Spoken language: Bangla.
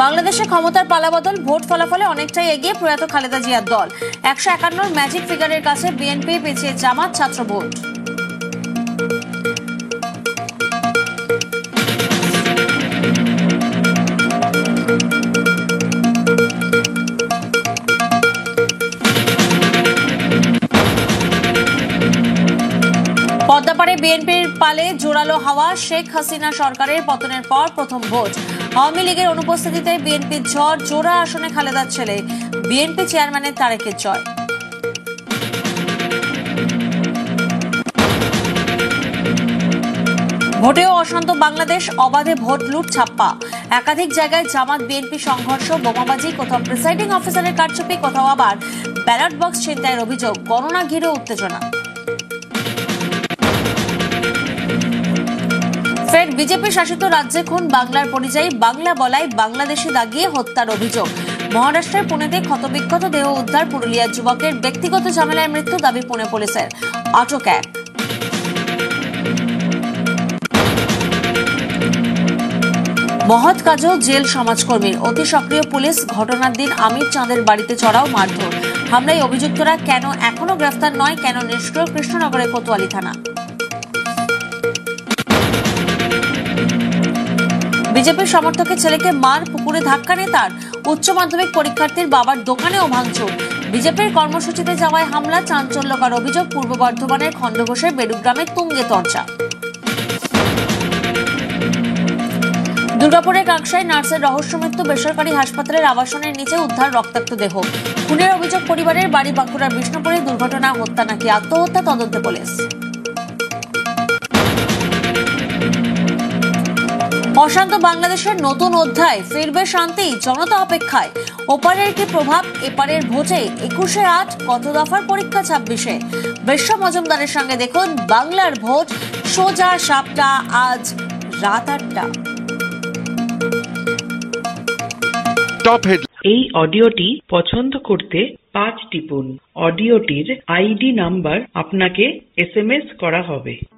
বাংলাদেশে ক্ষমতার পালাবদল, ভোট ফলাফলে অনেকটাই এগিয়ে প্রয়াত খালেদা জিয়ার দল। 151 ম্যাজিক ফিগারের কাছে বিএনপি, পেছিয়ে জামাত, ছাত্র ভোট। পদ্মাপাড়ে বিএনপির পালে জোরালো হাওয়া। শেখ হাসিনা সরকারের পতনের পর প্রথম ভোট। আওয়ামী লীগের অনুপস্থিতিতে বিএনপির ঝড়। জোড়া আসনে খালেদার ছেলে বিএনপি চেয়ারম্যানের তারেকের জয়। ভোটেও অশান্ত বাংলাদেশ, অবাধে ভোট লুট, ছাপ্পা। একাধিক জায়গায় জামাত বিএনপি সংঘর্ষ, বোমাবাজি, কোথাও প্রিসাইডিং অফিসারের কারচুপি, কোথাও আবার ব্যালট বক্স ছিনতাইয়ের অভিযোগ। গণনা ঘিরে উত্তেজনা। ফের বিজেপি শাসিত রাজ্যে খুন বাংলার পরিযায়ী, বাংলা বলায় বাংলাদেশি দাগিয়ে হত্যার অভিযোগ। মহারাষ্ট্রের পুনেতে ক্ষতবিক্ষত দেহ উদ্ধার। পুরুলিয়ার যুবকের ব্যক্তিগত ঝামেলায় মৃত্যু, দাবি পুনে পুলিশের। আটক এক। মহৎ কাজও জেল সমাজকর্মীর। অতি সক্রিয় পুলিশ। ঘটনার দিন আমির চাঁদের বাড়িতে চড়াও, মারধর। হামলায় অভিযুক্তরা কেন এখনো গ্রেফতার নয়? কেন নিষ্ক্রিয় কৃষ্ণনগরের কোতোয়ালি থানা? বিজেপির সমর্থকের ছেলেকে মার, পুকুরে ধাক্কা নেতার। উচ্চ মাধ্যমিক পরীক্ষার্থীর বাবার দোকানেও ভাঙচুর। বিজেপির কর্মসূচিতে যাওয়ায় হামলা, চাঞ্চল্যকর অভিযোগ। পূর্ব বর্ধমানের খণ্ডঘোষের বেডুগ্রামের তুঙ্গে তর্জা। দুর্গাপুরের কাকসায় নার্সের রহস্য মৃত্যু। বেসরকারি হাসপাতালের আবাসনের নিচে উদ্ধার রক্তাক্ত দেহ। খুনের অভিযোগ পরিবারের। বাড়ি বাঁকুড়ার বিষ্ণুপুরে। দুর্ঘটনা, হত্যা নাকি আত্মহত্যা, তদন্তে পুলিশ। অশান্ত বাংলাদেশের নতুন অধ্যায়, ফিরবে শান্তি, জনতা অপেক্ষায়। ওপারের কি প্রভাব এপারের ভোটে? 21-8 কত দফার পরীক্ষা 26-এ? বিশ্ব মজুমদারের সঙ্গে দেখুন বাংলার ভোট। সোজা সাপটা, আজ রাত 8টা। এই অডিওটি পছন্দ করতে 5 টিপুন। অডিওটির আইডি নাম্বার আপনাকে SMS করা হবে।